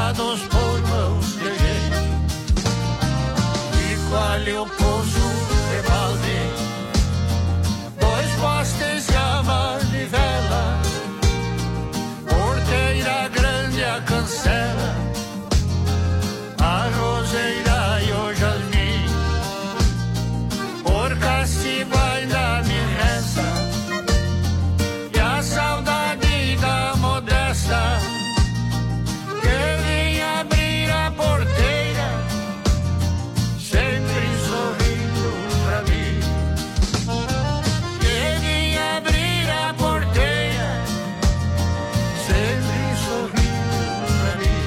cercados por mãos de gente. Fico ali o poço de balde, 2 postes e a manivela, porteira grande a cancela, a roseira e o jasmim. Por castigo ainda me resta, e a saudade da modesta que vinha abrir a porteira, sempre sorrindo pra mim. Que vinha abrir a porteira, sempre sorrindo pra mim.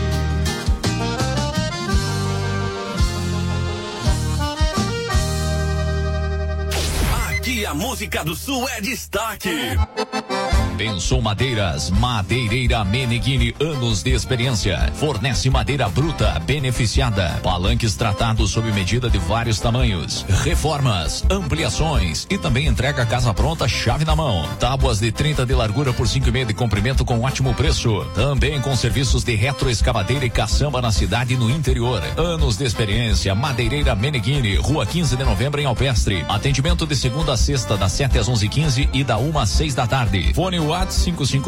Aqui a música do Sul é destaque. Pensou Madeiras, Madeireira Meneghini, anos de experiência. Fornece madeira bruta, beneficiada, palanques tratados sob medida de vários tamanhos, reformas, ampliações e também entrega casa pronta, chave na mão. Tábuas de 30 de largura por 5,5 de comprimento com ótimo preço. Também com serviços de retroescavadeira e caçamba na cidade e no interior. Anos de experiência, Madeireira Meneghini, Rua 15 de Novembro em Alpestre. Atendimento de segunda a sexta, das 7 às 11h15 e da 1 às 6 da tarde. Fone WhatsApp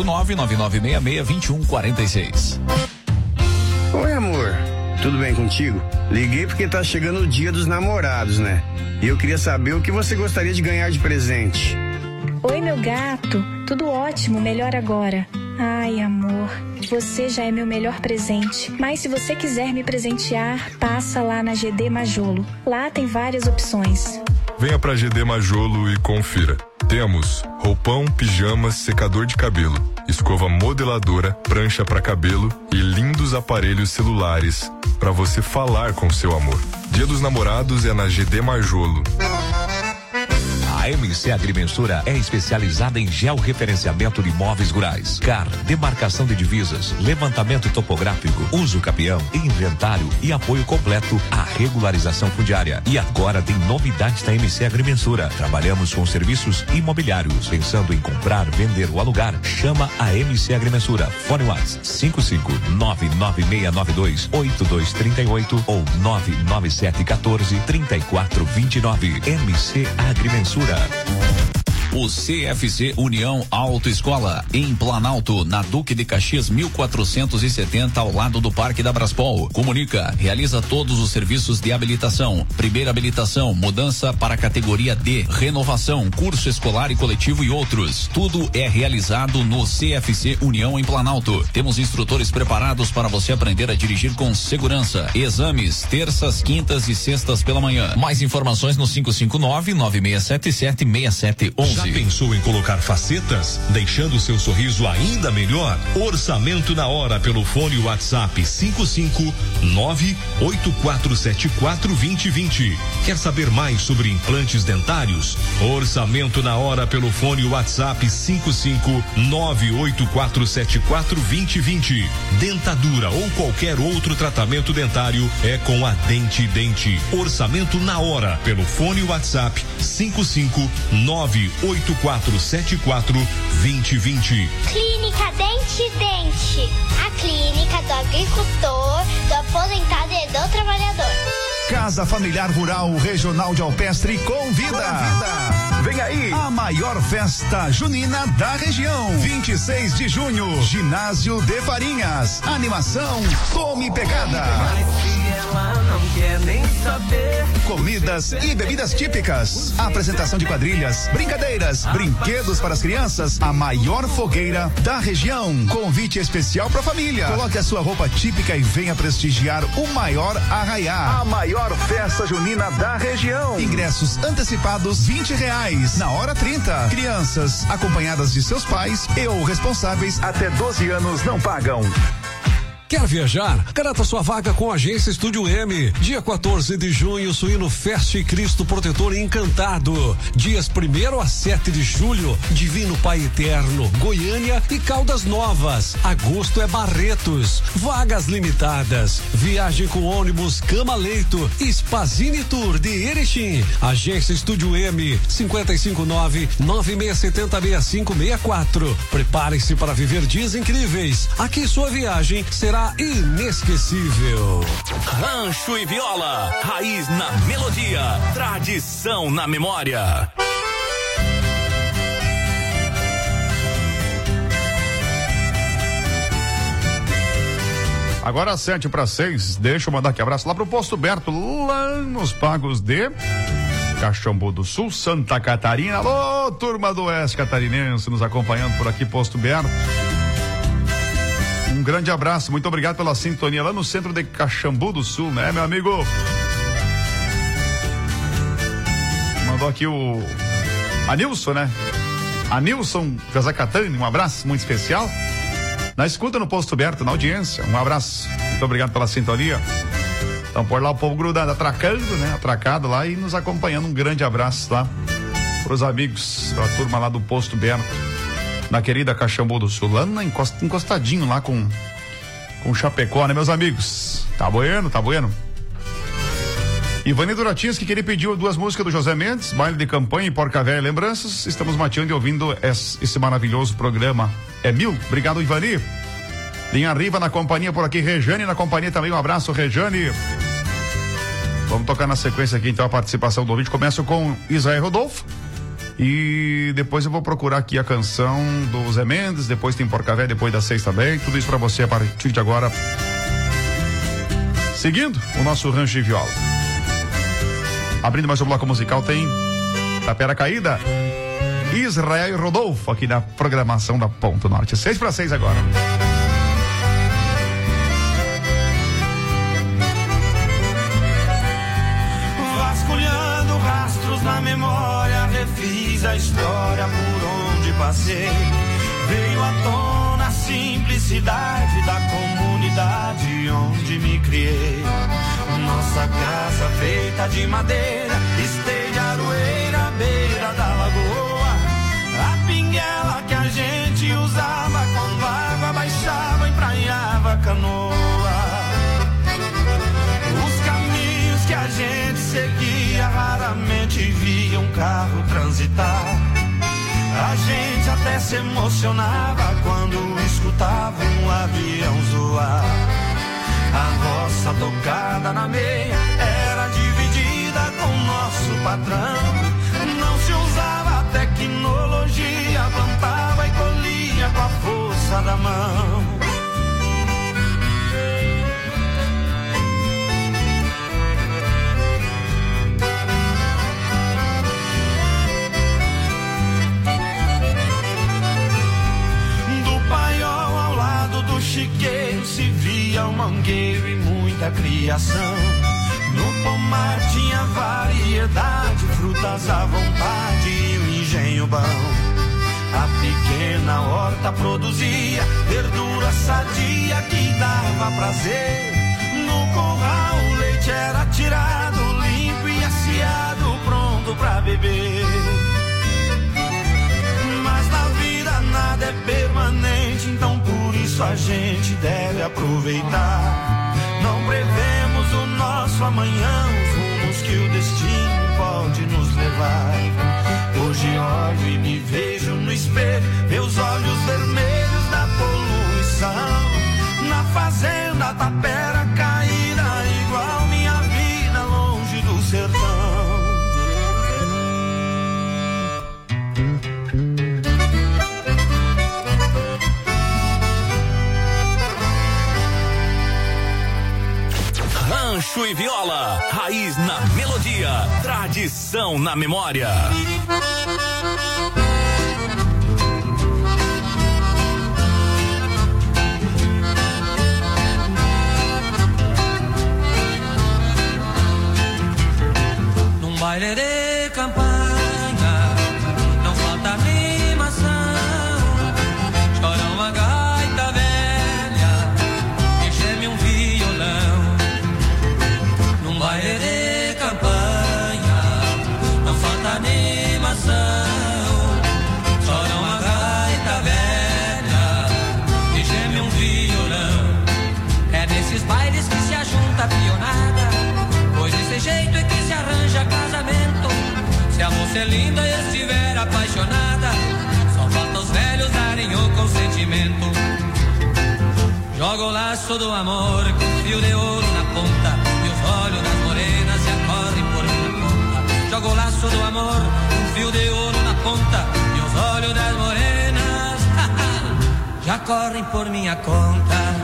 559-9966-2146. Oi, amor. Tudo bem contigo? Liguei porque tá chegando o Dia dos Namorados, né? E eu queria saber o que você gostaria de ganhar de presente. Oi, meu gato. Tudo ótimo, melhor agora. Ai, amor, você já é meu melhor presente. Mas se você quiser me presentear, passa lá na GD Majolo. Lá tem várias opções. Venha pra GD Majolo e confira. Temos roupão, pijamas, secador de cabelo, escova modeladora, prancha para cabelo e lindos aparelhos celulares para você falar com seu amor. Dia dos Namorados é na GD Majolo. A MC Agrimensura é especializada em georreferenciamento de imóveis rurais, CAR, demarcação de divisas, levantamento topográfico, uso capião, inventário e apoio completo à regularização fundiária. E agora tem novidades da MC Agrimensura. Trabalhamos com serviços imobiliários. Pensando em comprar, vender ou alugar? Chama a MC Agrimensura. Fone WhatsApp 55996928238 ou 997143429. MC Agrimensura. O CFC União Autoescola, em Planalto, na Duque de Caxias 1470, ao lado do Parque da Braspol. Comunica, realiza todos os serviços de habilitação, primeira habilitação, mudança para a categoria D, renovação, curso escolar e coletivo e outros. Tudo é realizado no CFC União em Planalto. Temos instrutores preparados para você aprender a dirigir com segurança. Exames, terças, quintas e sextas pela manhã. Mais informações no 559-9677-6711. Já pensou em colocar facetas, deixando seu sorriso ainda melhor? Orçamento na hora pelo fone WhatsApp 559-8474-2020. Quer saber mais sobre implantes dentários? Orçamento na hora pelo fone WhatsApp 559-8474-2020. Dentadura ou qualquer outro tratamento dentário é com a Dente Dente. Orçamento na hora pelo fone WhatsApp 559-8474-2020. Clínica Dente Dente, a clínica do agricultor, do aposentado e do trabalhador. Casa Familiar Rural Regional de Alpestre convida. Vem aí a maior festa junina da região. 26 de junho, Ginásio de Farinhas. Animação Tome Pegada. Ela não quer nem saber. Comidas e bebidas típicas. Apresentação de quadrilhas, brincadeiras, brinquedos para as crianças. A maior fogueira da região. Convite especial para a família. Coloque a sua roupa típica e venha prestigiar o maior arraiá. A maior festa junina da região. Ingressos antecipados R$20. Na hora 30. Crianças acompanhadas de seus pais e ou responsáveis até 12 anos não pagam. Quer viajar? Garanta sua vaga com a Agência Estúdio M. Dia 14 de junho, Suíno Fest Cristo Protetor Encantado. Dias 1º a 7 de julho, Divino Pai Eterno, Goiânia e Caldas Novas. Agosto é Barretos. Vagas limitadas. Viagem com ônibus Cama Leito. Spazini Tour de Erechim. Agência Estúdio M. 559-9670-6564. Prepare-se para viver dias incríveis. Aqui sua viagem será será inesquecível. Rancho e Viola, raiz na melodia, tradição na memória. Agora 7:06, deixa eu mandar aqui abraço lá pro Posto Berto, lá nos Pagos de Caxambu do Sul, Santa Catarina. Alô, turma do Oeste Catarinense, nos acompanhando por aqui, Posto Berto. Um grande abraço, muito obrigado pela sintonia lá no centro de Caxambu do Sul, né, meu amigo? Mandou aqui o Anilson, né? Anilson Cazacatani, um abraço muito especial. Na escuta no Posto Berto, na audiência, um abraço. Muito obrigado pela sintonia. Então, por lá o povo grudado, atracando, né? Atracado lá e nos acompanhando. Um grande abraço lá pros amigos, pra turma lá do Posto Berto, na querida Caxambu do Sul, lá encostadinho lá com Chapecó, né, meus amigos? Tá bueno, tá bueno. Ivani Duratins, que queria pedir 2 músicas do José Mendes, Baile de Campanha e Porca Véia Lembranças. Estamos mateando e ouvindo esse maravilhoso programa. É 1000. Obrigado, Ivani. Linha Riva na companhia por aqui, Rejane na companhia também. Um abraço, Rejane. Vamos tocar na sequência aqui, então, a participação do ouvinte. Começo com Israel Rodolfo. E depois eu vou procurar aqui a canção do Zé Mendes. Depois tem Porca Véia, depois das 6 também. Tudo isso pra você a partir de agora. Seguindo o nosso Rancho e Viola. Abrindo mais um bloco musical, tem Tapera Caída, Israel e Rodolfo, aqui na programação da Ponto Norte. 6:06 agora. Vasculhando rastros na memória, refiz a história por onde passei. Veio à tona a simplicidade da comunidade onde me criei. Nossa casa feita de madeira, esteira de aroeira à beira da lagoa. A pinguela que a gente usava quando a água baixava, emprainhava a canoa. Os caminhos que a gente seguia, raramente via um carro transitar. A gente até se emocionava quando escutava um avião zoar. A roça tocada na meia era dividida com o nosso patrão. Não se usava tecnologia, plantava e colhia com a força da mão. Do paiol ao lado do chiqueiro se via um mangueiro e muita criação. No pomar tinha variedade, frutas à vontade e um engenho bom. A pequena horta produzia verdura sadia que dava prazer. No curral o leite era tirado, limpo e aciado, pronto pra beber. Mas na vida nada é permanente, então por isso a gente deve aproveitar. Não prevemos o nosso amanhã, os rumos que o destino pode nos levar. Hoje olho e me vejo no espelho, meus olhos vermelhos da poluição. Na fazenda tapera caída, igual minha vida longe do sertão. Rancho e Viola, raiz na melodia, tradição na memória. Num baile de campanha, não falta animação. Chora uma gaita velha e geme um violão. Num baile de campanha, não falta animação. Chora uma gaita velha e geme um violão. É nesses bailes que se ajunta a pionada, pois desse jeito é que se arranja casamento. Se a moça é linda e estiver apaixonada, só falta os velhos darem o consentimento. Joga o laço do amor com fio de ouro na ponta e os olhos das morenas já correm por minha conta. Joga o laço do amor com fio de ouro na ponta e os olhos das morenas já correm por minha conta.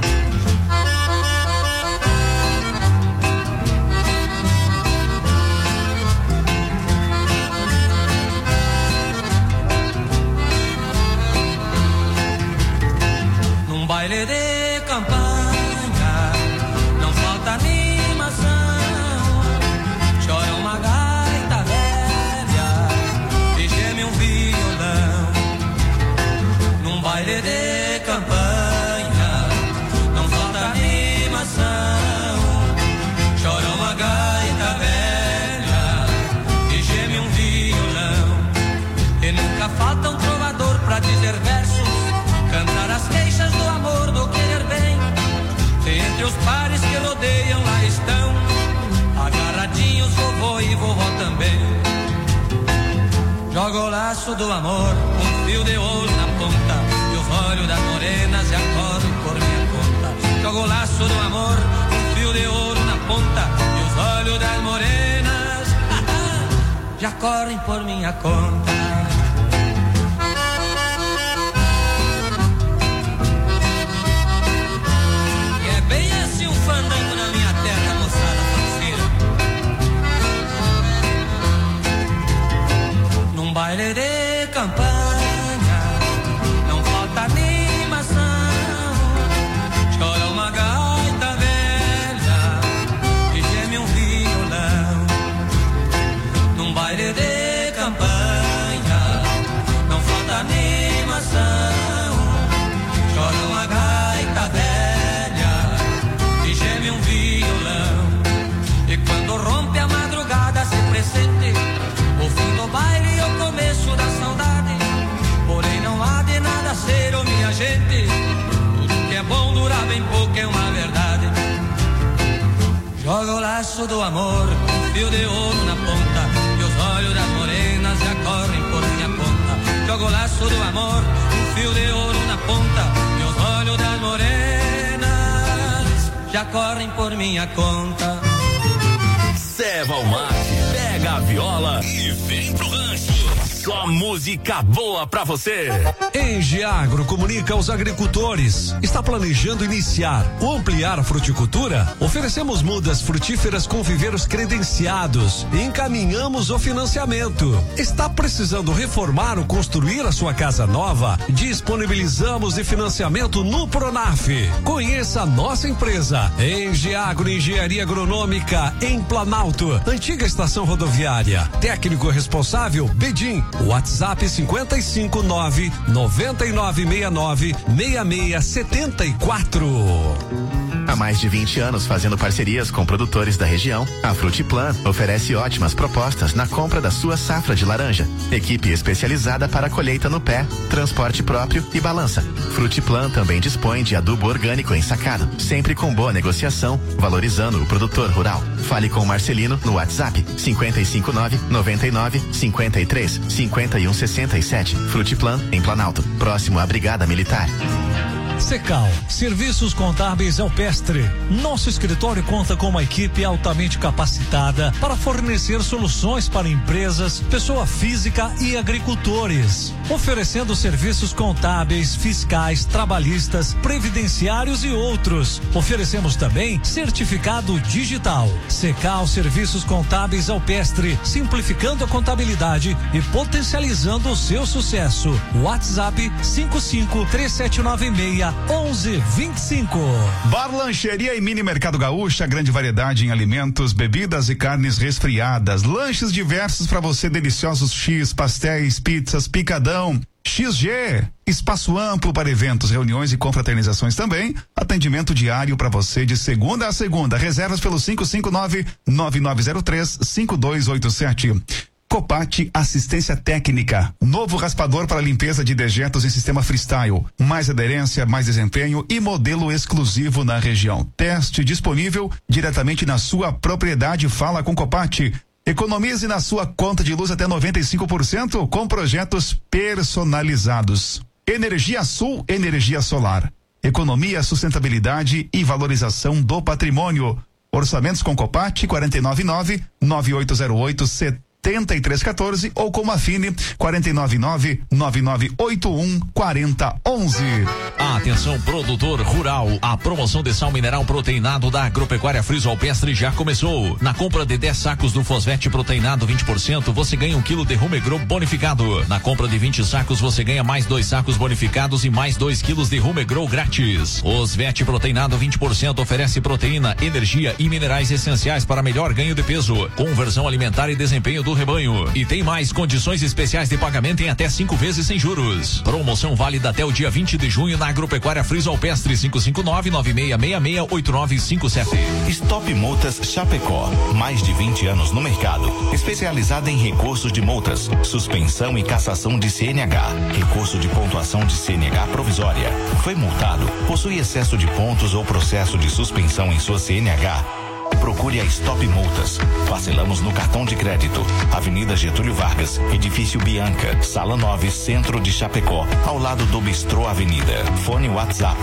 Baile de campanha, não falta animação. Chora uma gaita velha e geme um violão. Num baile de campanha, não falta animação. Chora uma gaita velha e geme um violão. E nunca falta um trovador pra dizer versos, cantar as queixas do amor, do querer bem. Entre os pares que rodeiam lá estão agarradinhos vovô e vovó também. Joga o laço do amor, um fio de ouro na ponta e os olhos das morenas já correm por minha conta. Joga o laço do amor, um fio de ouro na ponta e os olhos das morenas já correm por minha conta. Fandango na minha terra, moçada parceira. Num baile de campanha, não falta animação. Chora uma gaita velha e geme um violão. Num baile de campanha, não falta animação. Chora uma gaita velha um violão. E quando rompe a madrugada se pressente o fim do baile e o começo da saudade. Porém não há de nada ser, oh minha gente, tudo que é bom dura bem pouco, é uma verdade. Joga o laço do amor, um fio de ouro na ponta e os olhos das morenas já correm por minha conta. Joga o laço do amor, um fio de ouro na ponta e os olhos das morenas já correm por minha conta. Ceva o mate, pega a viola e vem pro rancho. Só música boa pra você. Engiagro comunica aos agricultores. Está planejando iniciar ou ampliar a fruticultura? Oferecemos mudas frutíferas com viveiros credenciados e encaminhamos o financiamento. Está precisando reformar ou construir a sua casa nova? Disponibilizamos de financiamento no Pronaf. Conheça a nossa empresa, Engiagro Engenharia Agronômica, em Planalto, antiga estação rodoviária. Técnico responsável, Bedim. WhatsApp 559-9969-6674. Há mais de 20 anos fazendo parcerias com produtores da região, a Frutiplan oferece ótimas propostas na compra da sua safra de laranja. Equipe especializada para colheita no pé, transporte próprio e balança. Frutiplan também dispõe de adubo orgânico ensacado, sempre com boa negociação, valorizando o produtor rural. Fale com o Marcelino no WhatsApp 559-99-53-5167. Frutiplan em Planalto, próximo à Brigada Militar. Secal, Serviços Contábeis Alpestre. Nosso escritório conta com uma equipe altamente capacitada para fornecer soluções para empresas, pessoa física e agricultores, oferecendo serviços contábeis, fiscais, trabalhistas, previdenciários e outros. Oferecemos também certificado digital. Secal, Serviços Contábeis Alpestre, simplificando a contabilidade e potencializando o seu sucesso. WhatsApp 553796 1125. Bar Lancheria e Mini Mercado Gaúcha, grande variedade em alimentos, bebidas e carnes resfriadas, lanches diversos para você, deliciosos X, pastéis, pizzas, picadão, XG, espaço amplo para eventos, reuniões e confraternizações também, atendimento diário para você de segunda a segunda, reservas pelo 559-9903-5287. Copate Assistência Técnica, novo raspador para limpeza de dejetos em sistema freestyle, mais aderência, mais desempenho e modelo exclusivo na região. Teste disponível diretamente na sua propriedade. Fala com Copate. Economize na sua conta de luz até 95% com projetos personalizados. Energia Sul, energia solar. economia, sustentabilidade e valorização do patrimônio. Orçamentos com Copat 499-9808-7314 ou com Mafine 499-9981-4011. Atenção, produtor rural. A promoção de sal mineral proteinado da Agropecuária Friso Alpestre já começou. Na compra de 10 sacos do Fosvete proteinado 20%, você ganha 1 quilo de Rumegro bonificado. Na compra de 20 sacos, você ganha mais 2 sacos bonificados e mais 2 quilos de Rumegro grátis. Osvete proteinado 20% oferece proteína, energia e minerais essenciais para melhor ganho de peso, conversão alimentar e desempenho do rebanho. E tem mais condições especiais de pagamento em até 5 vezes sem juros. Promoção válida até o dia 20 de junho na Agropecuária Friso Alpestre 559-9666-8957. Stop Multas Chapecó. Mais de 20 anos no mercado. Especializada em recursos de multas, suspensão e cassação de CNH. Recurso de pontuação de CNH provisória. Foi multado? Possui excesso de pontos ou processo de suspensão em sua CNH? Procure a Stop Multas. Parcelamos no cartão de crédito. Avenida Getúlio Vargas, Edifício Bianca, Sala 9, Centro de Chapecó, ao lado do Bistrô Avenida. Fone WhatsApp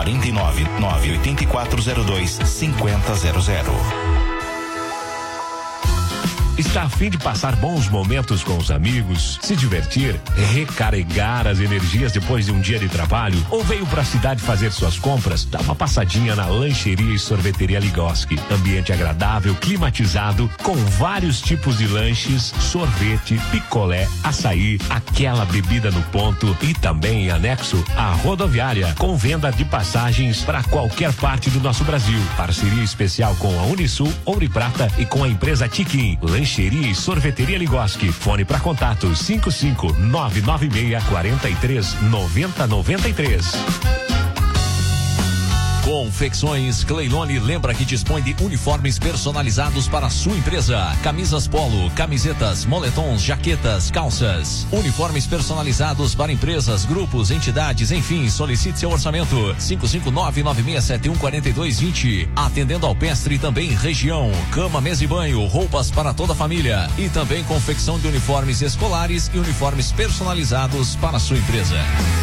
499-8402-5000. Está a fim de passar bons momentos com os amigos, se divertir, recarregar as energias depois de um dia de trabalho? Ou veio para a cidade fazer suas compras? Dá uma passadinha na Lancheria e Sorveteria Ligoski. Ambiente agradável, climatizado, com vários tipos de lanches, sorvete, picolé, açaí, aquela bebida no ponto e também em anexo à rodoviária, com venda de passagens para qualquer parte do nosso Brasil. Parceria especial com a Unisul, Ouro e Prata e com a empresa Tiquim. Lancheria e Sorveteria Ligoski. Fone para contato 55996-439093. Confecções Cleilone lembra que dispõe de uniformes personalizados para a sua empresa. Camisas polo, camisetas, moletons, jaquetas, calças. Uniformes personalizados para empresas, grupos, entidades, enfim, solicite seu orçamento. 559-9671-4220. Atendendo Alpestre e também região. Cama, mesa e banho, roupas para toda a família. E também confecção de uniformes escolares e uniformes personalizados para a sua empresa.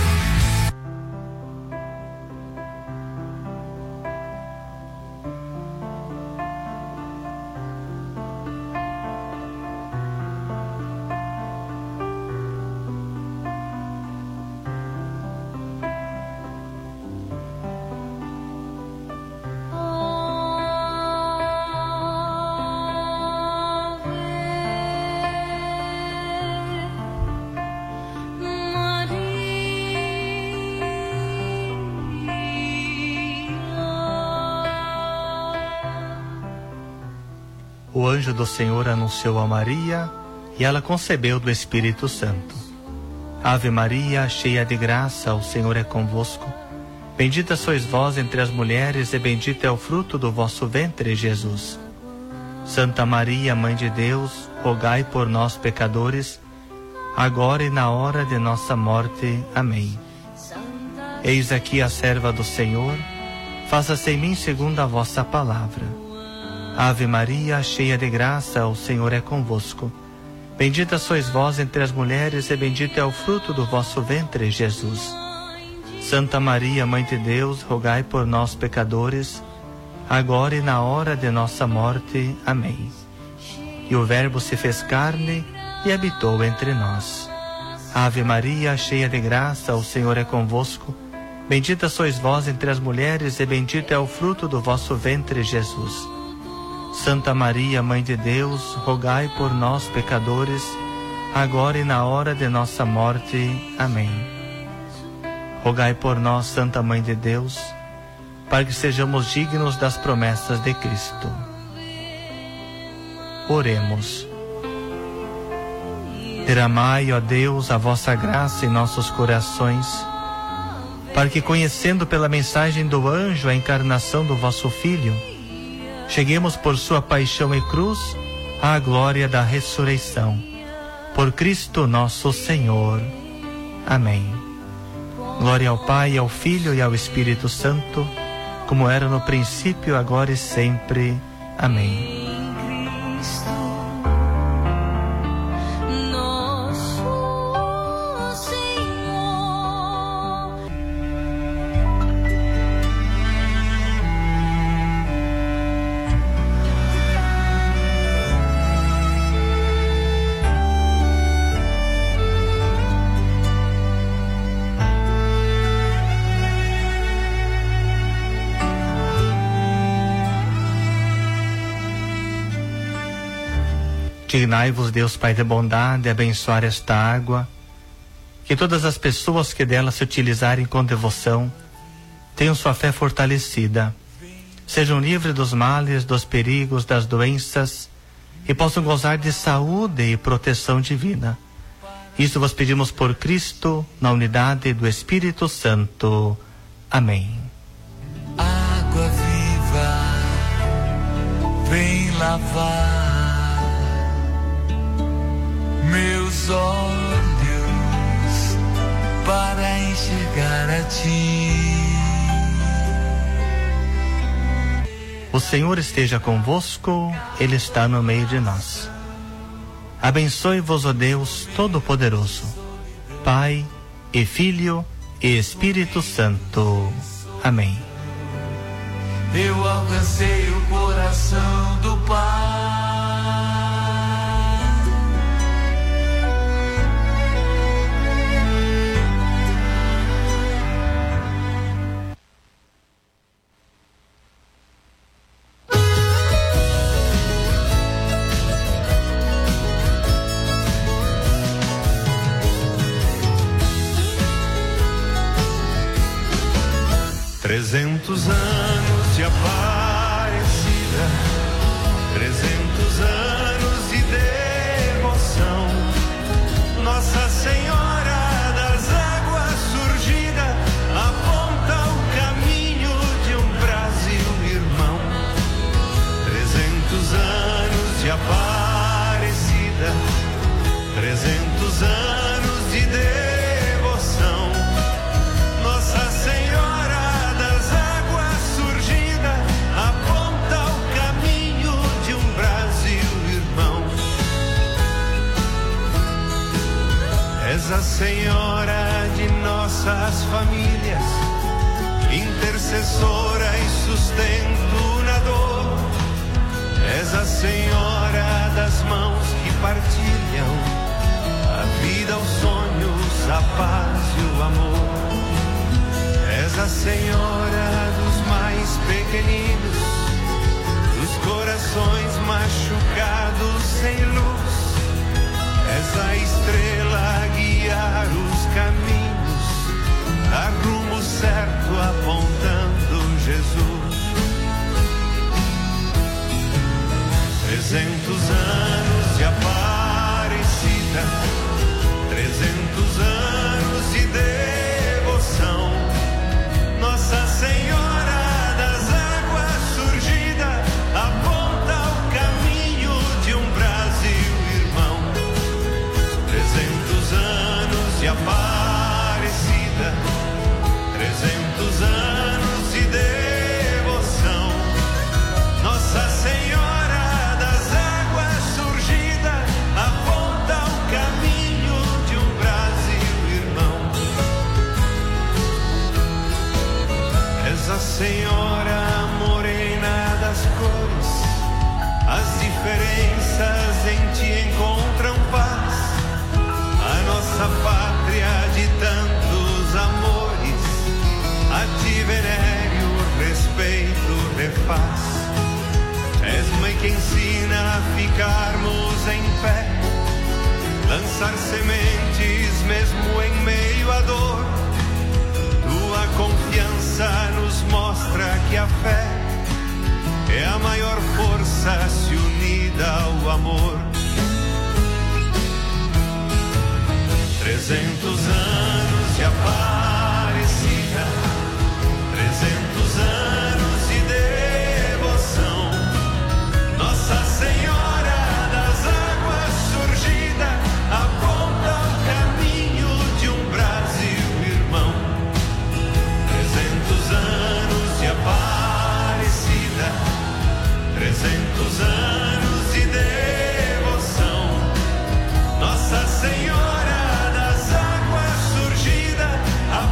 O anjo do Senhor anunciou a Maria e ela concebeu do Espírito Santo. Ave Maria, cheia de graça, o Senhor é convosco. Bendita sois vós entre as mulheres e bendito é o fruto do vosso ventre, Jesus. Santa Maria, Mãe de Deus, rogai por nós, pecadores, agora e na hora de nossa morte. Amém. Eis aqui a serva do Senhor, faça-se em mim segundo a vossa palavra. Ave Maria, cheia de graça, o Senhor é convosco. Bendita sois vós entre as mulheres e bendito é o fruto do vosso ventre, Jesus. Santa Maria, Mãe de Deus, rogai por nós, pecadores, agora e na hora de nossa morte. Amém. E o Verbo se fez carne e habitou entre nós. Ave Maria, cheia de graça, o Senhor é convosco. Bendita sois vós entre as mulheres e bendito é o fruto do vosso ventre, Jesus. Santa Maria, Mãe de Deus, rogai por nós, pecadores, agora e na hora de nossa morte. Amém. Rogai por nós, Santa Mãe de Deus, para que sejamos dignos das promessas de Cristo. Oremos. Derramai, ó Deus, a vossa graça em nossos corações, para que, conhecendo pela mensagem do anjo a encarnação do vosso Filho, cheguemos por sua paixão e cruz à glória da ressurreição. Por Cristo nosso Senhor. Amém. Glória ao Pai, ao Filho e ao Espírito Santo, como era no princípio, agora e sempre. Amém. Dignai-vos, Deus Pai de bondade, abençoar esta água, que todas as pessoas que dela se utilizarem com devoção tenham sua fé fortalecida, sejam livres dos males, dos perigos, das doenças e possam gozar de saúde e proteção divina. Isso vos pedimos por Cristo, na unidade do Espírito Santo. Amém. Água viva, vem lavar meus olhos para enxergar a ti. O Senhor esteja convosco, Ele está no meio de nós. Abençoe-vos, ó Deus Todo-Poderoso, Pai e Filho e Espírito Santo. Amém. Eu alcancei o coração do Pai. 300 anos de Aparecida, 300 anos de devoção. Nossa Senhora das Águas surgida aponta o caminho de um Brasil irmão. 300 anos de Aparecida, 300 anos de devoção. Nossa Senhora das Águas surgida aponta o caminho de um Brasil irmão. És a Senhora de nossas famílias, intercessora e sustento na dor. És a Senhora das mãos que partilham a vida, os sonhos, a paz e o amor. És a Senhora dos mais pequeninos, dos corações machucados sem luz. És a estrela a guiar os caminhos, a rumo certo apontando Jesus. 300 anos de Aparecida, 300 anos de devoção. Nossa Senhora das Águas surgida aponta o caminho de um Brasil irmão. 300 anos de Aparecida, 300 anos de devoção. Nossa Senhora das Águas surgida aponta o caminho de um Brasil irmão. És a Senhora morena das cores, as diferenças em ti encontram paz. A nossa pátria de tantos amores, a ti venere o respeito refaz. És mãe que ensina a ficarmos em pé, lançar sementes mesmo em meio à dor. Tua confiança nos mostra que a fé é a maior força se unida ao amor. 300 anos de Aparecida, 300 anos de devoção. Nossa Senhora das Águas surgida aponta o caminho de um Brasil irmão. 300 anos de Aparecida, 300 anos de devoção. Nossa Senhora das Águas surgida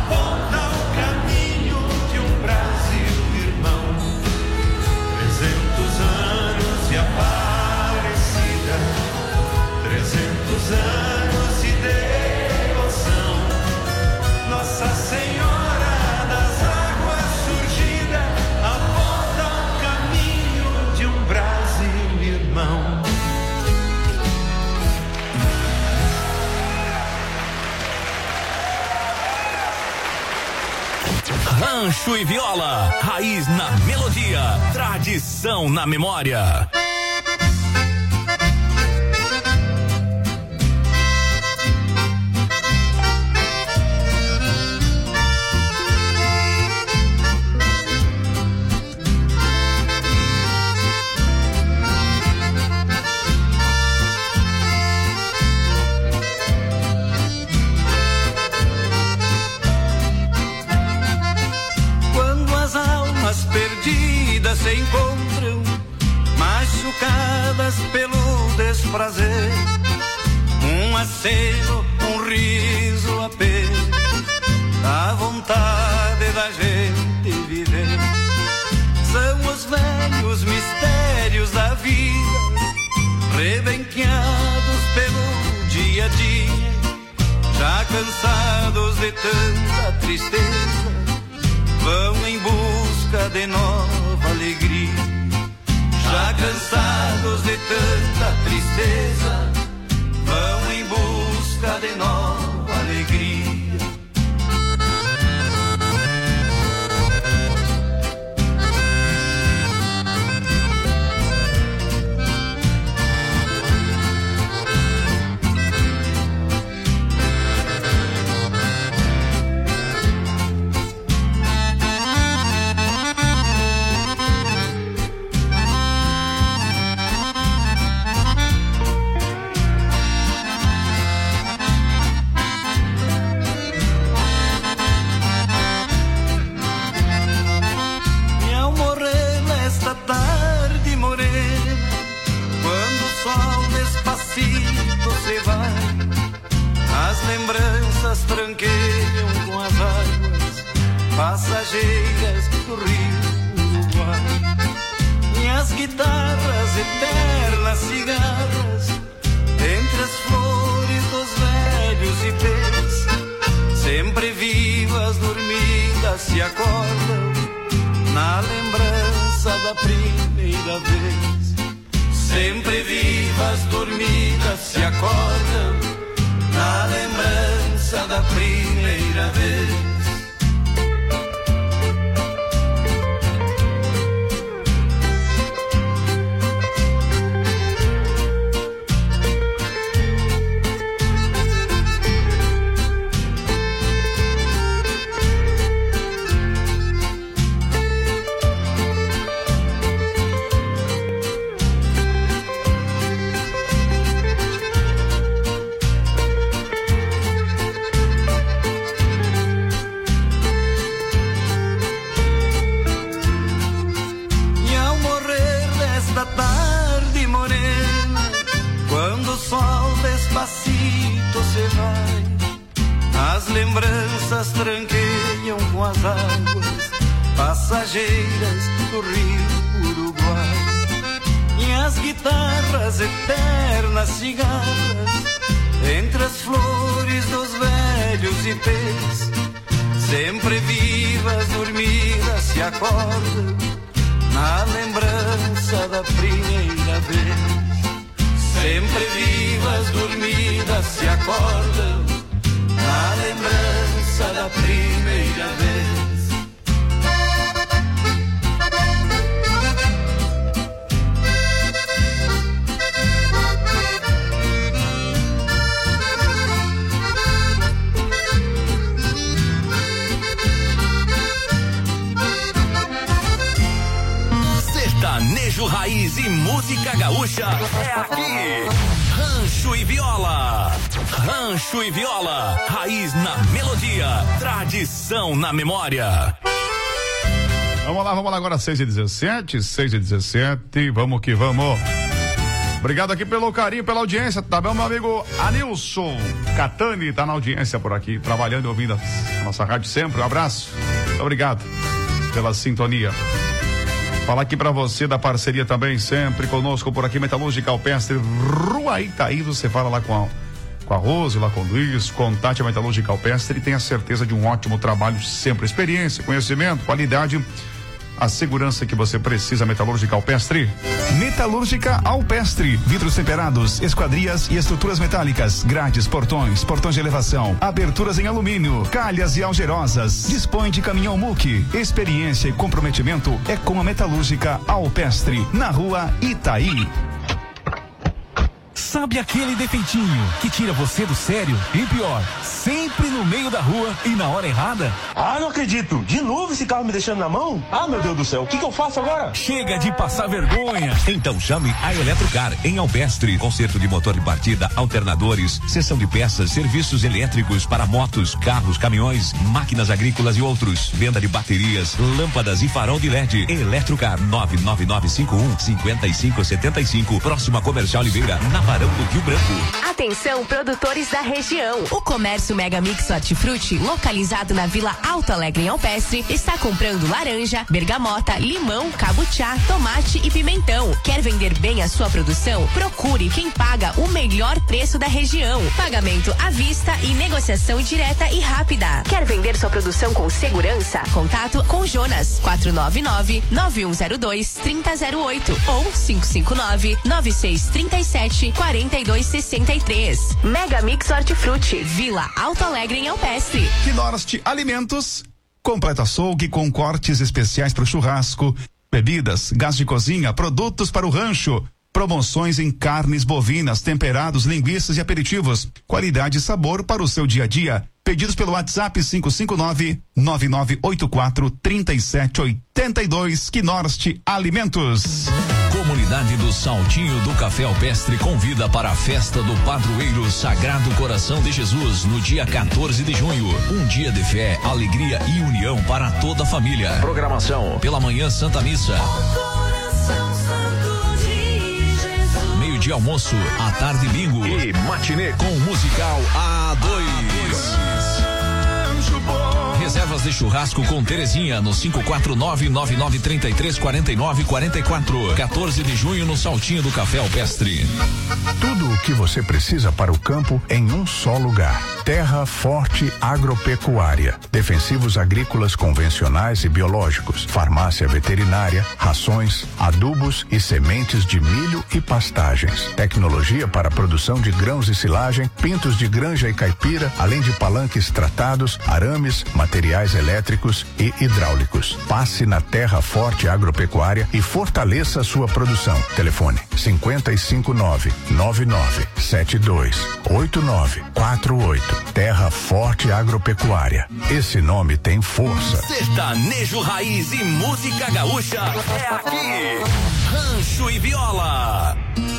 Rancho e Viola, raiz na melodia, tradição na memória. Perdidas se encontram, machucadas pelo desprazer. Um aceno, um riso apenas, a vontade da gente viver. São os velhos mistérios da vida, rebenqueados pelo dia a dia, já cansados de tanta tristeza, vão em busca de nova alegria. Já cansados de tanta tristeza, vão em busca de nova alegria. Lembranças tranqueiam com as águas passageiras do rio Uruguai. Minhas guitarras eternas cigarras, entre as flores dos velhos ipês, sempre vivas, dormidas, se acordam na lembrança da primeira vez. Sempre vivas, dormidas, se acordam na lembrança da primeira vez. Lembranças tranqueiam com as águas passageiras do rio Uruguai. Minhas guitarras eternas cigarras, entre as flores dos velhos ipês, sempre vivas, dormidas, se acordam na lembrança da primeira vez. Sempre vivas, dormidas, se acordam na lembrança da primeira vez. Sertanejo raiz e música gaúcha é aqui. Rancho e Viola. Rancho e Viola, raiz na melodia, tradição na memória. Vamos lá agora, 6h17, vamos que vamos. Obrigado aqui pelo carinho, pela audiência, tá bom, meu amigo Anilson Catani, tá na audiência por aqui, trabalhando e ouvindo a nossa rádio sempre, um abraço, muito obrigado pela sintonia. Falar aqui pra você da parceria também, sempre conosco por aqui, Metalúrgica Alpestre, Rua Itaí, você fala lá com a Rose, lá com o Luiz, contate a Metalúrgica Alpestre e tenha certeza de um ótimo trabalho, sempre experiência, conhecimento, qualidade. a segurança que você precisa. Metalúrgica Alpestre. Metalúrgica Alpestre, vidros temperados, esquadrias e estruturas metálicas, grades, portões de elevação, aberturas em alumínio, calhas e algerosas. Dispõe de caminhão muque. Experiência e comprometimento é com a Metalúrgica Alpestre, na Rua Itaí. Sabe aquele defeitinho que tira você do sério? E pior, sempre no meio da rua e na hora errada? Ah, não acredito! De novo esse carro me deixando na mão? Ah, meu Deus do céu, o que eu faço agora? Chega de passar vergonha! Então chame a Eletrocar em Alpestre. Conserto de motor de partida, alternadores, seção de peças, serviços elétricos para motos, carros, caminhões, máquinas agrícolas e outros. Venda de baterias, lâmpadas e farol de LED. Eletrocar 99951-5575. Próxima Comercial Oliveira, na Barão do Rio Branco. Atenção, produtores da região. O comércio Mega Mix Hortifruti, localizado na Vila Alto Alegre em Alpestre, está comprando laranja, bergamota, limão, cabuchá, tomate e pimentão. Quer vender bem a sua produção? Procure quem paga o melhor preço da região. Pagamento à vista e negociação direta e rápida. Quer vender sua produção com segurança? Contato com Jonas 499-9102-3008 ou 559-9637-4263. Mega Mix Hortifruti, Vila Alto Alegre em Alpestre. Knorst Alimentos, completa açougue com cortes especiais para o churrasco, bebidas, gás de cozinha, produtos para o rancho, promoções em carnes bovinas, temperados, linguiças e aperitivos, qualidade e sabor para o seu dia a dia. Pedidos pelo WhatsApp 559-9984-3782. Knorst Alimentos. Comunidade do Saltinho do Café Alpestre convida para a festa do Padroeiro Sagrado Coração de Jesus no dia 14 de junho. Um dia de fé, alegria e união para toda a família. Programação: pela manhã Santa Missa, meio-dia almoço, à tarde bingo e matinê com musical A2. Reservas de churrasco com Terezinha no 549-9933-4944. 14 de junho no Saltinho do Café Alpestre. Tudo o que você precisa para o campo em um só lugar. Terra Forte Agropecuária. Defensivos agrícolas convencionais e biológicos. Farmácia veterinária, rações, adubos e sementes de milho e pastagens. Tecnologia para a produção de grãos e silagem, pintos de granja e caipira, além de palanques tratados, arames, materiais elétricos e hidráulicos. Passe na Terra Forte Agropecuária e fortaleça sua produção. Telefone 559-9972-8948. Terra Forte Agropecuária. Esse nome tem força. Sertanejo Raiz e música gaúcha é aqui. Rancho e Viola.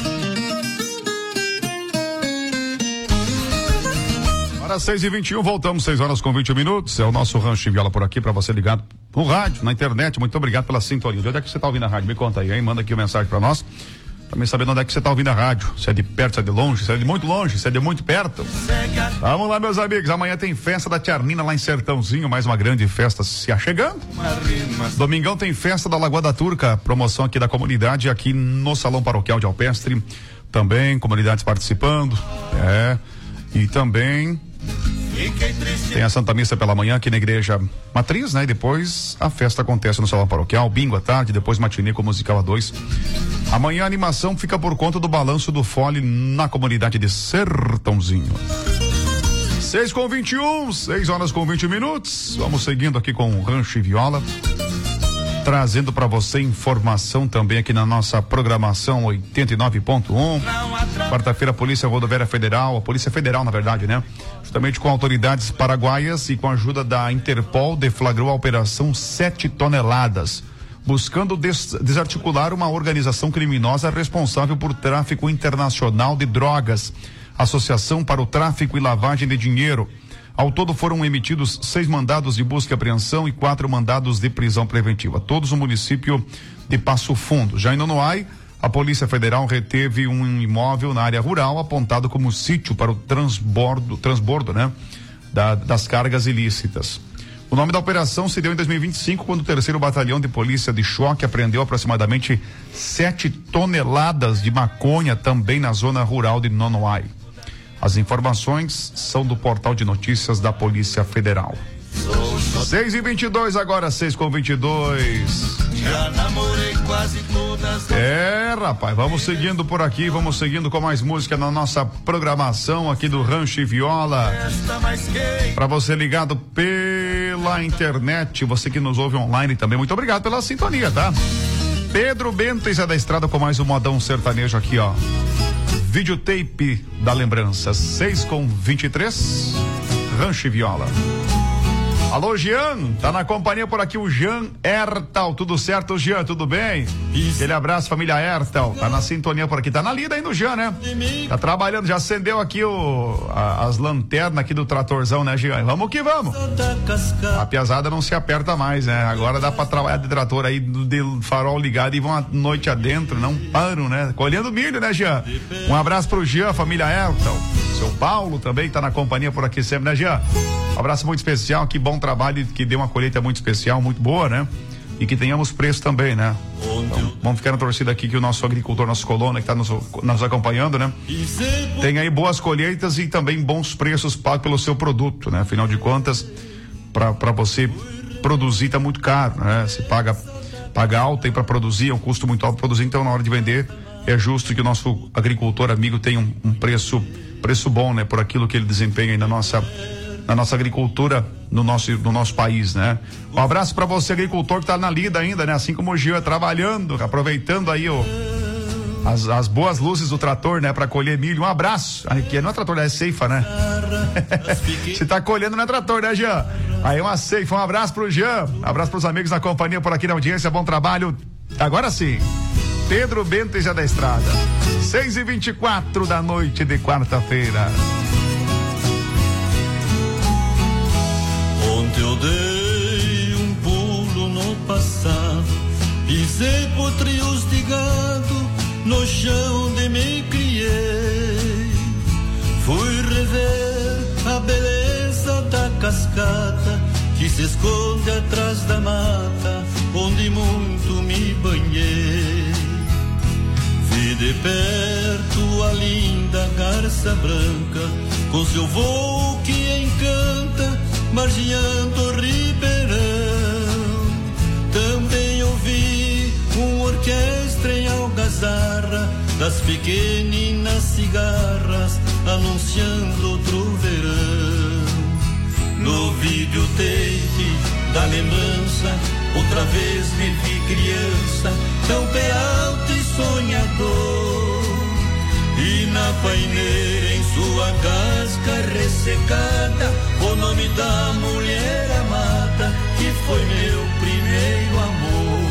Às 6h21, voltamos 6 horas com 20 minutos. É o nosso Rancho e Viola por aqui, para você ligado no rádio, na internet. Muito obrigado pela sintonia. De onde é que você está ouvindo a rádio? Me conta aí, hein? Manda aqui uma mensagem para nós. Também sabendo onde é que você está ouvindo a rádio. Se é de perto, se é de longe, se é de muito longe, se é de muito perto. Vamos lá, meus amigos. Amanhã tem festa da Tia Armina lá em Sertãozinho. Mais uma grande festa se achegando. Domingão tem festa da Lagoa da Turca. Promoção aqui da comunidade, aqui no Salão Paroquial de Alpestre. Também, comunidades participando. E também tem a Santa Missa pela manhã aqui na Igreja Matriz, né? E depois a festa acontece no Salão Paroquial, bingo à tarde, depois matinê com musical A2. Amanhã a animação fica por conta do balanço do fole na comunidade de Sertãozinho. 6h21, 6 horas com 20 minutos. Vamos seguindo aqui com o Rancho e Viola, trazendo para você informação também aqui na nossa programação 89.1. Quarta-feira, a Polícia Rodoviária Federal, a Polícia Federal, na verdade, né? Justamente com autoridades paraguaias e com a ajuda da Interpol, deflagrou a Operação 7 Toneladas, buscando desarticular uma organização criminosa responsável por tráfico internacional de drogas, associação para o tráfico e lavagem de dinheiro. Ao todo foram emitidos 6 mandados de busca e apreensão e 4 mandados de prisão preventiva, todos no município de Passo Fundo. Já em Nonoai, a Polícia Federal reteve um imóvel na área rural apontado como sítio para o transbordo, né? Das cargas ilícitas. O nome da operação se deu em 2025, quando o 3º Batalhão de Polícia de Choque apreendeu aproximadamente 7 toneladas de maconha também na zona rural de Nonoai. As informações são do portal de notícias da Polícia Federal. 6h22 agora, 6h22. Já namorei quase todas. Rapaz, vamos seguindo por aqui, vamos seguindo com mais música na nossa programação aqui do Rancho e Viola. Pra você ligado pela internet, você que nos ouve online também, muito obrigado pela sintonia, tá? Pedro Bento e Zé da Estrada com mais um modão sertanejo aqui, ó. Videotape da lembrança, 6h23, Rancho e Viola. Alô, Jean, tá na companhia por aqui o Jean Ertal, tudo certo, Jean, tudo bem? Aquele abraço, família Ertal, tá na sintonia por aqui, tá na lida aí no Jean, né? Tá trabalhando, já acendeu aqui as lanternas aqui do tratorzão, né, Jean? Vamos que vamos. A piazada não se aperta mais, né? Agora dá pra trabalhar de trator aí, de farol ligado e vão a noite adentro, não param, né? Colhendo milho, né, Jean? Um abraço pro Jean, família Ertal. Seu Paulo também tá na companhia por aqui sempre, né, Jean? Um abraço muito especial, que bom trabalho, que dê uma colheita muito especial, muito boa, né? E que tenhamos preço também, né? Então, vamos ficar na torcida aqui que o nosso agricultor, nosso colono que está nos acompanhando, né? Tem aí boas colheitas e também bons preços pagos pelo seu produto, né? Afinal de contas, para você produzir tá muito caro, né? Se paga alto aí para produzir, é um custo muito alto para produzir, então na hora de vender é justo que o nosso agricultor amigo tenha um preço bom, né? Por aquilo que ele desempenha aí na nossa agricultura no nosso país, né? Um abraço para você, agricultor, que tá na lida ainda, né? Assim como o Gil trabalhando, aproveitando aí as boas luzes do trator, né? Para colher milho. Um abraço. Aqui não é trator, é ceifa, né? Se tá colhendo não é trator, né, Jean? Aí uma ceifa. Um abraço pro Jean. Abraço pros amigos na companhia por aqui na audiência. Bom trabalho. Agora sim. Pedro Bento e Zé da Estrada. 6h24 da noite de quarta-feira. Ontem eu dei um pulo no passado, pisei por trios de gado, no chão onde me criei. Fui rever a beleza da cascata que se esconde atrás da mata, onde muito me banhei. Vi de perto a linda garça branca, com seu voo que encanta, margeando o ribeirão. Também ouvi uma orquestra em algazarra, das pequeninas cigarras anunciando outro verão. No videotape da lembrança, outra vez me vi criança, tão pé alto e sonhador. E na paineira, em sua casca ressecada, o nome da mulher amada, que foi meu primeiro amor.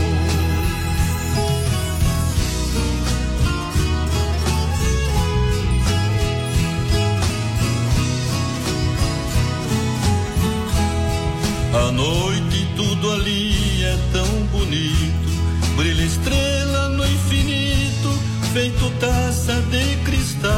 A noite tudo ali é tão bonito, brilha estrela no infinito, feito taça de cristais.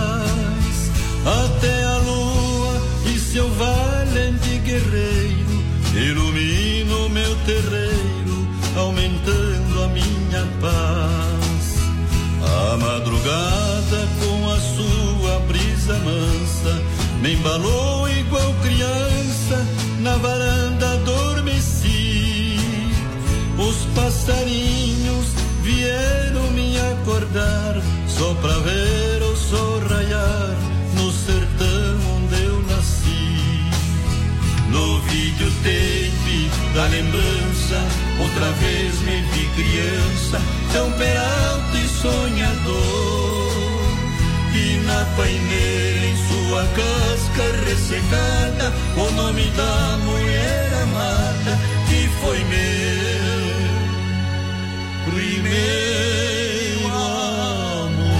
Até a lua e seu valente guerreiro ilumina o meu terreiro, aumentando a minha paz. A madrugada com a sua brisa mansa me embalou igual criança, na varanda adormeci. Os passarinhos vieram me acordar, só pra ver o sol raiar no sertão onde eu nasci. No videotape da lembrança, outra vez me vi criança, tão pé alto e sonhador. E na paineira, em sua casca ressecada, o nome da mulher amada, que foi meu primeiro amor.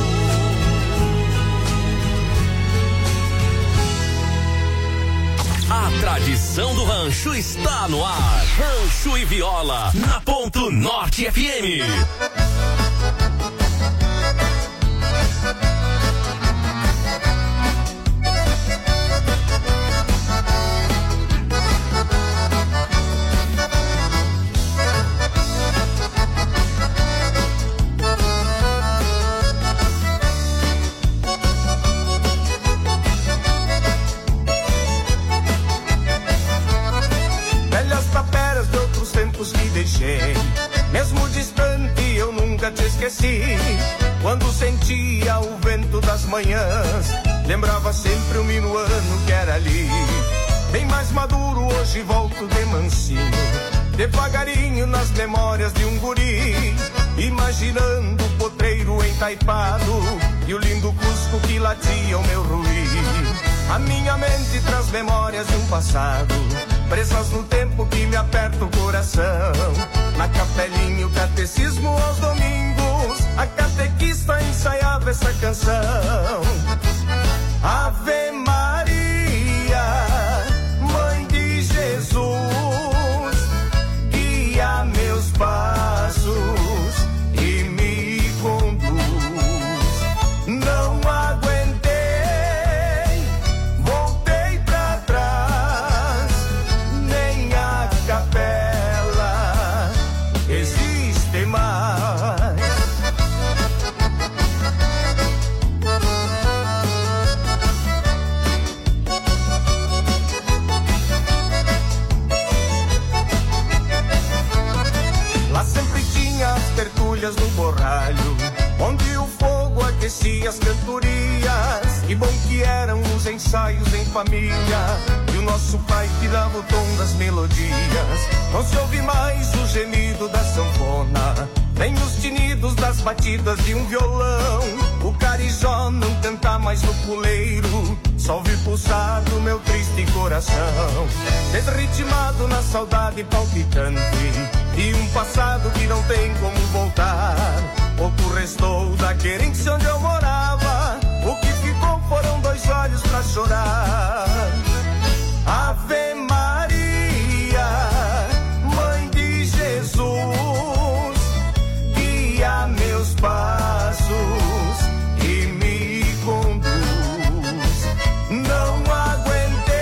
A tradição do rancho está no ar. Rancho e Viola, na Ponto Norte FM. enlouqueci quando sentia o vento das manhãs. Lembrava sempre o minuano que era ali. Bem mais maduro, hoje volto de mansinho, devagarinho nas memórias de um guri, imaginando o potreiro entaipado e o lindo Cusco que latia o meu ruim. A minha mente traz memórias de um passado, presas no tempo que me aperta o coração. Na capelinha o catecismo aos domingos, a catequista ensaiava essa canção. Ave Maria, Mãe de Jesus, guia meus passos e me conduz. Não aguentei, voltei pra trás, nem a capela existe mais. Lá sempre tinha as tertúlias no borralho, onde o fogo aquecia as cantorias. E bom que eram os ensaios em família, e o nosso pai que dava o tom das melodias. Não se ouve mais o gemido da sanfona, nem os tinidos das batidas de um violão. O carijó não canta mais no puleiro, só ouve pulsar do meu triste coração. Desritimado na saudade palpitante, e um passado que não tem como voltar. Pouco restou da querência onde eu morava, o que ficou foram 2 olhos pra chorar. Ave Maria, Mãe de Jesus, guia meus passos e me conduz. Não aguentei,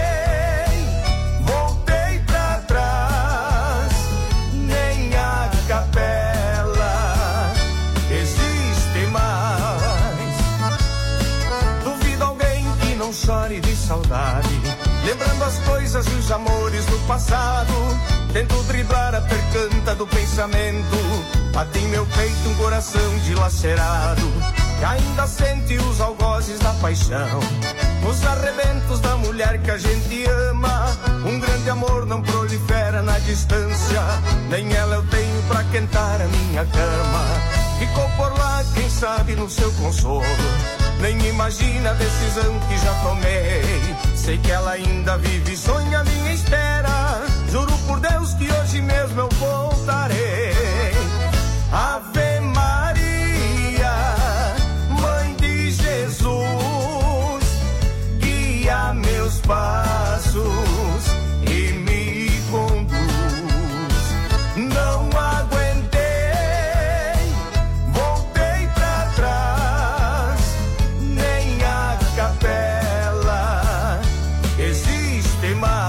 voltei pra trás, nem a capela existe mais. Duvido alguém que não chore de saudade, lembrando as coisas e os amores do passado. Tento driblar a percanta do pensamento, bate em meu peito um coração dilacerado, que ainda sente os algozes da paixão, os arrebentos da mulher que a gente ama. Um grande amor não prolifera na distância, nem ela eu tenho pra quentar a minha cama. Ficou por lá, quem sabe no seu consolo, nem imagina a decisão que já tomei. Sei que ela ainda vive e sonha à minha espera, juro por Deus que hoje mesmo eu voltarei. Ave Maria, Mãe de Jesus, guia meus passos e me conduz. Não aguentei, voltei pra trás, nem a capela existe mais.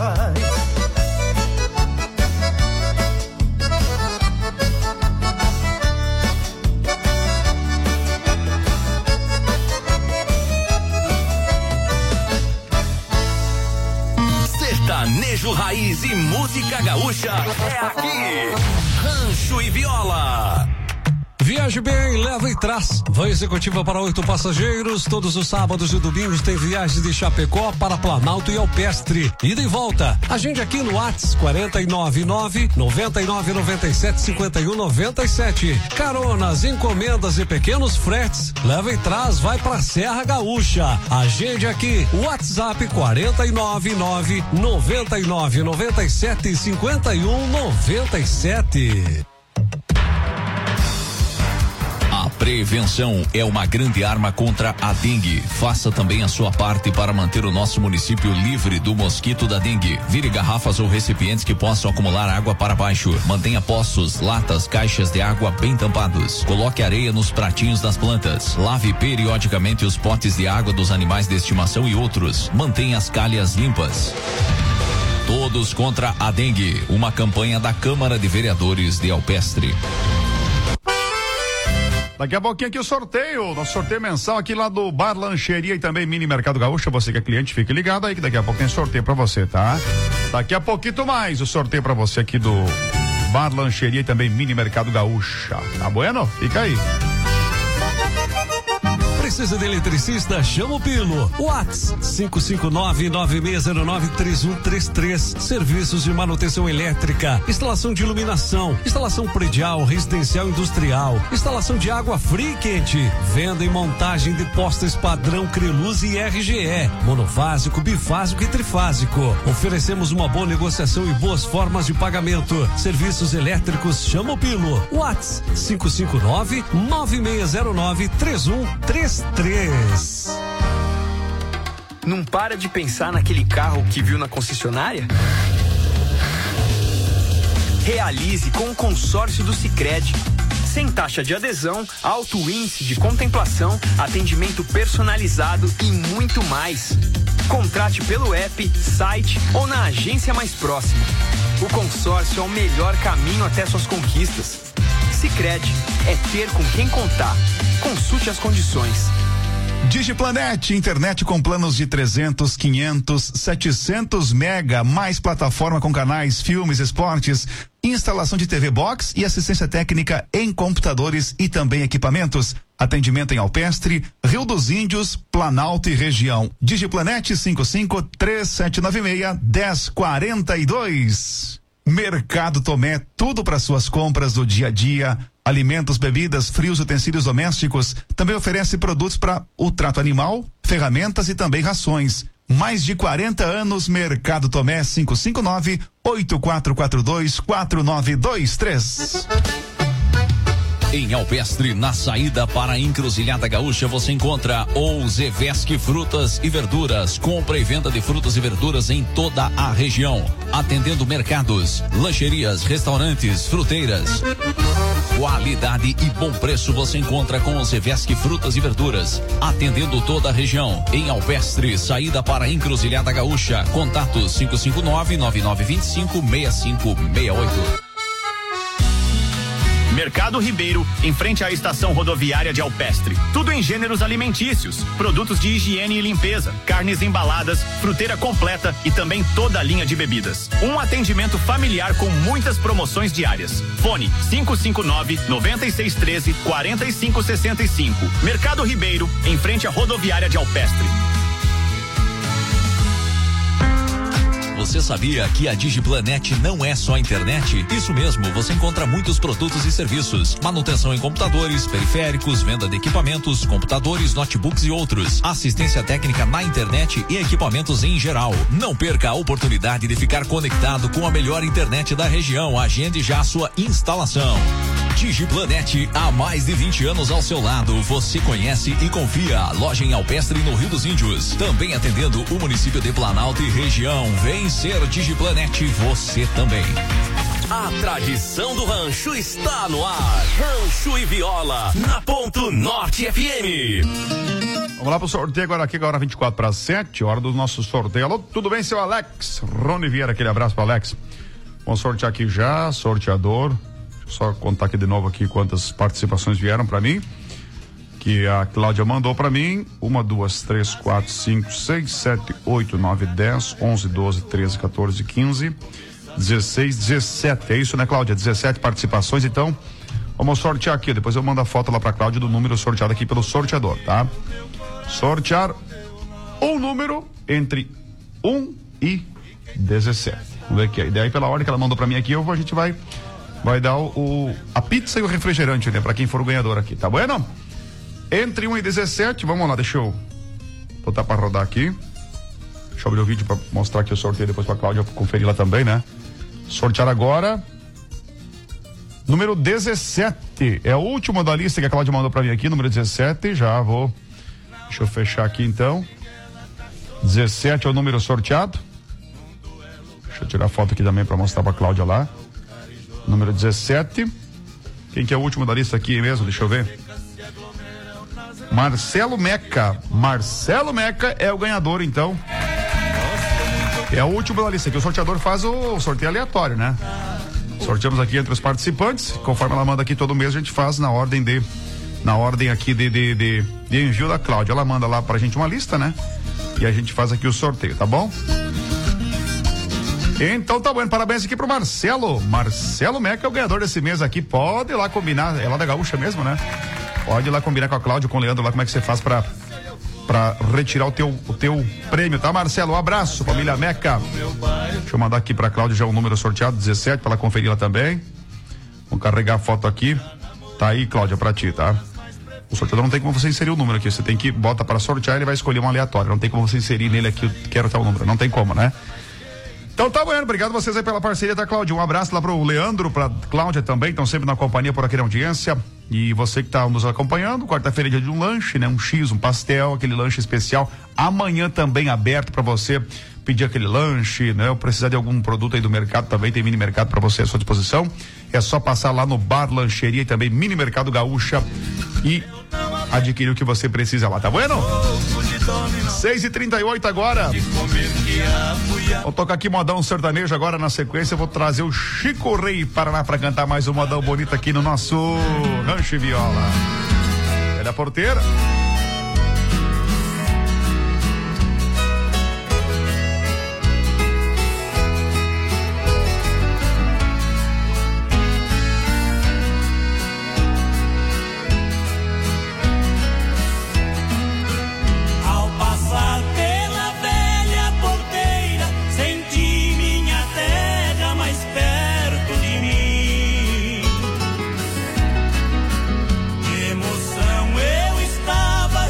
Sertanejo Raiz e música gaúcha é aqui. Rancho e Viola. Viaje bem, leva e traz. Van executiva para 8 passageiros. Todos os sábados e domingos tem viagens de Chapecó para Planalto e Alpestre. Ida e volta. Agende aqui no WhatsApp 499-9997-5197. Caronas, encomendas e pequenos fretes. Leva e traz, vai pra Serra Gaúcha. Agende aqui. WhatsApp 499-9997-5197. Prevenção é uma grande arma contra a dengue. Faça também a sua parte para manter o nosso município livre do mosquito da dengue. Vire garrafas ou recipientes que possam acumular água para baixo. Mantenha poços, latas, caixas de água bem tampados. Coloque areia nos pratinhos das plantas. Lave periodicamente os potes de água dos animais de estimação e outros. Mantenha as calhas limpas. Todos contra a dengue. Uma campanha da Câmara de Vereadores de Alpestre. Daqui a pouquinho aqui o sorteio, nosso sorteio mensal aqui lá do Bar Lancheria e também Mini Mercado Gaúcho. Você que é cliente, fique ligado aí que daqui a pouco tem sorteio pra você, tá? Daqui a pouquinho mais o sorteio pra você aqui do Bar, lancheria e também mini mercado gaúcha. Tá bueno? Fica aí. Precisa de eletricista? Chama o Pilo. Whats 559-9609-3133. Serviços de manutenção elétrica, instalação de iluminação, instalação predial, residencial, industrial, instalação de água fria e quente, venda e montagem de postes padrão Creluz e RGE, monofásico, bifásico e trifásico. Oferecemos uma boa negociação e boas formas de pagamento. Serviços elétricos, chama o Pilo. Whats 559-9609-3133. Não para de pensar naquele carro que viu na concessionária? Realize com o consórcio do Sicredi. Sem taxa de adesão, alto índice de contemplação, atendimento personalizado e muito mais. Contrate pelo app, site ou na agência mais próxima. O consórcio é o melhor caminho até suas conquistas. Sicredi é ter com quem contar. Consulte as condições. Digiplanet, internet com planos de 300, 500, 700 mega, mais plataforma com canais, filmes, esportes, instalação de TV Box e assistência técnica em computadores e também equipamentos. Atendimento em Alpestre, Rio dos Índios, Planalto e região. Digiplanet 55-3796-1042. Mercado Tomé, tudo para suas compras do dia a dia. Alimentos, bebidas, frios, utensílios domésticos. Também oferece produtos para o trato animal, ferramentas e também rações. Mais de 40 anos, Mercado Tomé 559-8442-4923. Em Alpestre, na saída para a Encruzilhada Gaúcha, você encontra Ouzevesc Frutas e Verduras. Compra e venda de frutas e verduras em toda a região. Atendendo mercados, lancherias, restaurantes, fruteiras. Qualidade e bom preço você encontra com Ouzevesc Frutas e Verduras. Atendendo toda a região. Em Alpestre, saída para a Encruzilhada Gaúcha. Contatos 559-9925-6568. Mercado Ribeiro, em frente à estação rodoviária de Alpestre. Tudo em gêneros alimentícios, produtos de higiene e limpeza, carnes embaladas, fruteira completa e também toda a linha de bebidas. Um atendimento familiar com muitas promoções diárias. Fone 559-9613-4565. Mercado Ribeiro, em frente à rodoviária de Alpestre. Você sabia que a Digiplanet não é só internet? Isso mesmo, você encontra muitos produtos e serviços. Manutenção em computadores, periféricos, venda de equipamentos, computadores, notebooks e outros. Assistência técnica na internet e equipamentos em geral. Não perca a oportunidade de ficar conectado com a melhor internet da região. Agende já a sua instalação. Digiplanet, há mais de 20 anos ao seu lado. Você conhece e confia. Loja em Alpestre, no Rio dos Índios. Também atendendo o município de Planalto e região. Vem ser Digiplanet, você também. A tradição do rancho está no ar. Rancho e Viola, na Ponto Norte FM. Vamos lá pro sorteio agora aqui, agora 6:54, hora do nosso sorteio. Alô, tudo bem, seu Alex? Rony Vieira, aquele abraço pro Alex. Vamos sortear aqui já, sorteador. Deixa eu só contar aqui de novo aqui quantas participações vieram pra mim. Que a Cláudia mandou pra mim. 1, 2, 3, 4, 5, 6, 7, 8, 9, 10, 11, 12, 13, 14, 15, 16, 17. É isso, né, Cláudia? 17 participações, então vamos sortear aqui. Depois eu mando a foto lá pra Cláudia do número sorteado aqui pelo sorteador, tá? Sortear um número entre 1 e 17. Vamos ver aqui. E daí, pela ordem que ela mandou pra mim aqui, a gente vai dar a pizza e o refrigerante, né? Pra quem for o ganhador aqui, tá bueno? Entre 1 e 17, vamos lá, deixa eu botar pra rodar aqui. Deixa eu abrir o vídeo pra mostrar aqui o sorteio depois pra Cláudia conferir lá também, né? Sortear agora. Número 17. É o último da lista que a Cláudia mandou pra mim aqui, número 17. Já vou. Deixa eu fechar aqui então. 17 é o número sorteado. Deixa eu tirar a foto aqui também pra mostrar pra Cláudia lá. Número 17. Quem que é o último da lista aqui mesmo? Deixa eu ver. Marcelo Meca. Marcelo Meca é o ganhador, então. É o último da lista aqui. O sorteador faz o sorteio aleatório, né? Sorteamos aqui entre os participantes. Conforme ela manda aqui todo mês, a gente faz na ordem aqui de envio da Cláudia. Ela manda lá pra gente uma lista, né? E a gente faz aqui o sorteio, tá bom? Então tá bom, parabéns aqui pro Marcelo Meca é o ganhador desse mês aqui, pode ir lá combinar, é lá da Gaúcha mesmo, né? Pode ir lá combinar com a Cláudia, com o Leandro lá, como é que você faz pra retirar o teu prêmio, tá, Marcelo? Um abraço, família Meca. Deixa eu mandar aqui pra Cláudia já o número sorteado, 17, pra ela conferir lá também. Vamos carregar a foto aqui. Tá aí, Cláudia, pra ti, tá? O sorteador não tem como você inserir o número aqui, você tem que bota para sortear, ele vai escolher um aleatório, não tem como você inserir nele aqui, quero tal número, não tem como, né? Então tá bom, obrigado a vocês aí pela parceria, tá, Cláudia? Um abraço lá pro Leandro, pra Cláudia também, estão sempre na companhia por aqui na audiência. E você que tá nos acompanhando, quarta-feira é dia de um lanche, né? Um X, um pastel, aquele lanche especial. Amanhã também aberto pra você pedir aquele lanche, né? Ou precisar de algum produto aí do mercado também, tem mini mercado pra você à sua disposição. É só passar lá no Bar Lancheria e também Mini Mercado Gaúcha e adquirir o que você precisa lá, tá bueno? 6h38 agora. Vou tocar aqui modão sertanejo agora na sequência. Eu vou trazer o Chico Rei Paraná pra cantar mais um modão bonito aqui no nosso Rancho e Viola. É da porteira. Emoção eu estava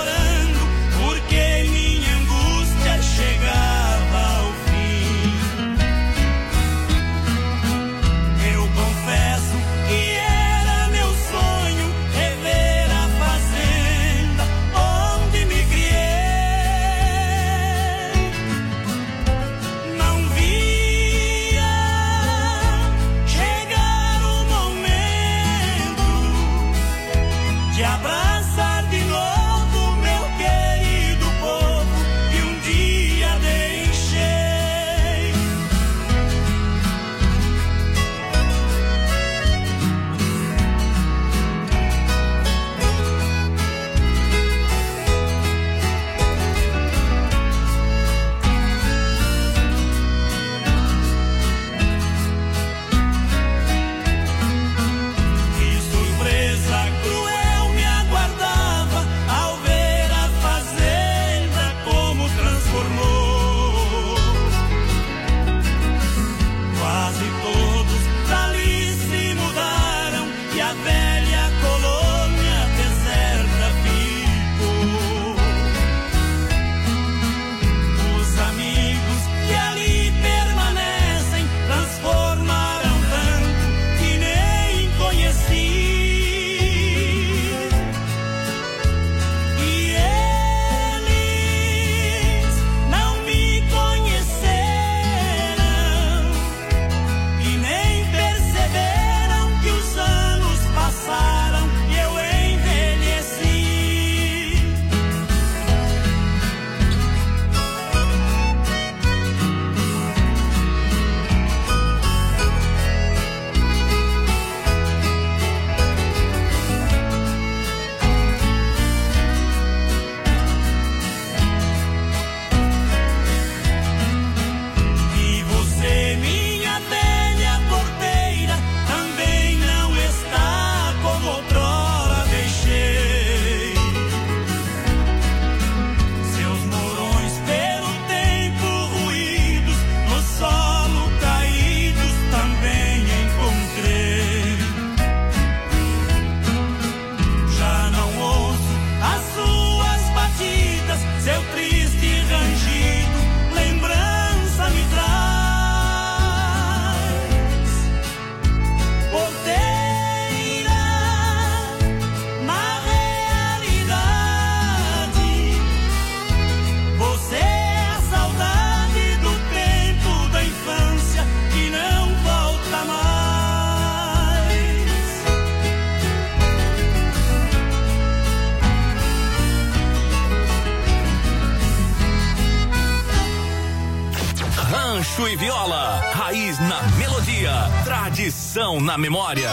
Rancho e Viola, raiz na melodia, tradição na memória.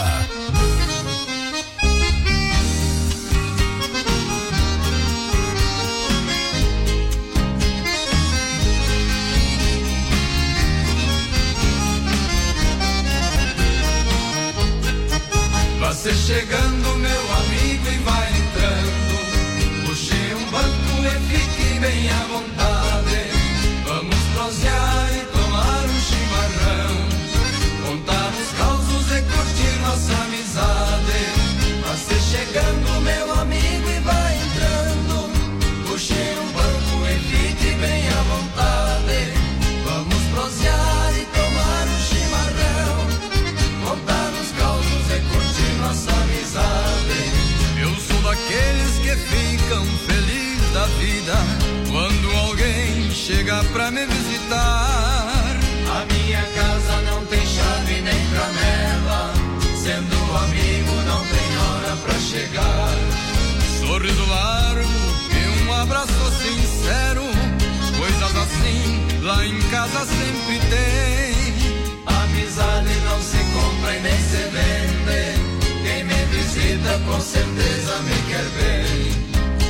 sorriso largo e um abraço sincero. Coisas assim lá em casa sempre tem. Amizade não se compra e nem se vende. Quem me visita com certeza me quer bem.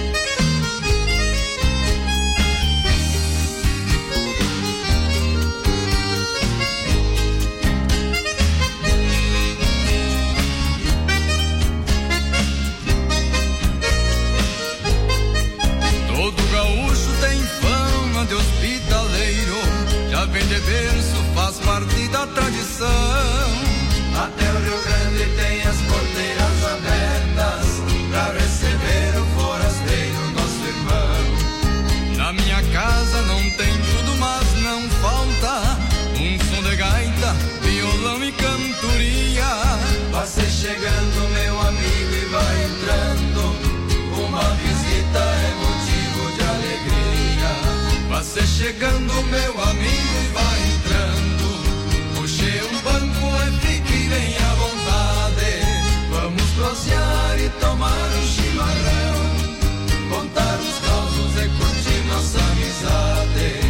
Todo gaúcho tem fama de hospitaleiro, já vem de berço, faz parte da tradição. Até o Rio Grande tem as porteiras abertas pra receber o forasteiro, nosso irmão. Na minha casa não tem tudo, mas não falta um som de gaita, violão e cantoria. Vai ser chegando, meu amigo, e vai entrando. Uma visita é motivo de alegria. Vai ser chegando, meu amigo, e vai entrando. Puxei um banco, fique bem à vontade. Vamos prosear e tomar um chimarrão, contar os causos e curtir nossa amizade.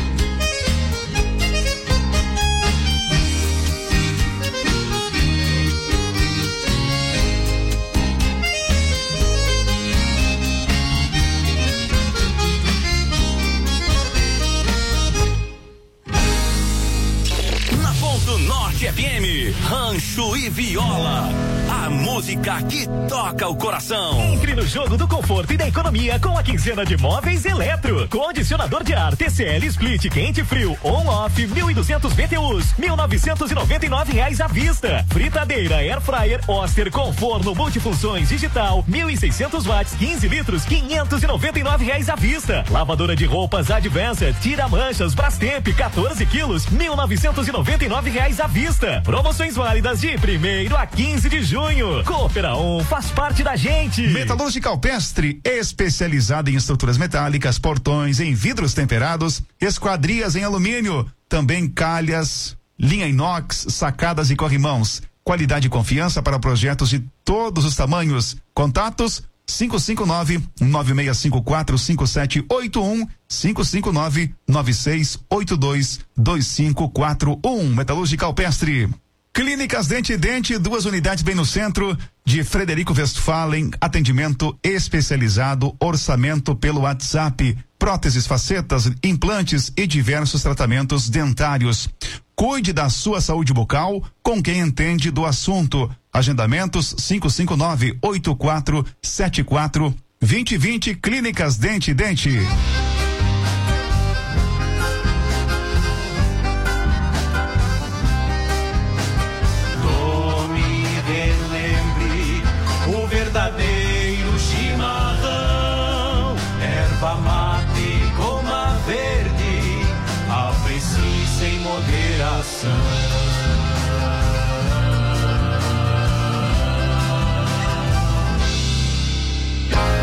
Do Norte FM, Rancho e Viola, a música que toca o coração. Entre no jogo do conforto e da economia com a quinzena de móveis Eletro. Condicionador de ar TCL Split quente e frio on-off 1.200 BTUs, R$1.999 à vista. Fritadeira Air Fryer Oster com forno multifunções digital 1.600 watts 15 litros R$599 à vista. Lavadora de roupas Advanced tira manchas Brastemp 14 quilos R$1.999 à vista. Promoções válidas de 1º a 15 de junho. Coopera faz parte da gente. Metalúrgica Alpestre, especializada em estruturas metálicas, portões em vidros temperados, esquadrias em alumínio, também calhas, linha inox, sacadas e corrimãos. Qualidade e confiança para projetos de todos os tamanhos. Contatos 559-9654-5781, 559-9682-2541. Metalúrgica Alpestre. Clínicas Dente e Dente, 2 unidades bem no centro de Frederico Westphalen, atendimento especializado, orçamento pelo WhatsApp, próteses, facetas, implantes e diversos tratamentos dentários. Cuide da sua saúde bucal com quem entende do assunto. Agendamentos 559-8474-2020, Clínicas Dente e Dente. O verdadeiro chimarrão, erva mate, goma verde, aprecie sem moderação.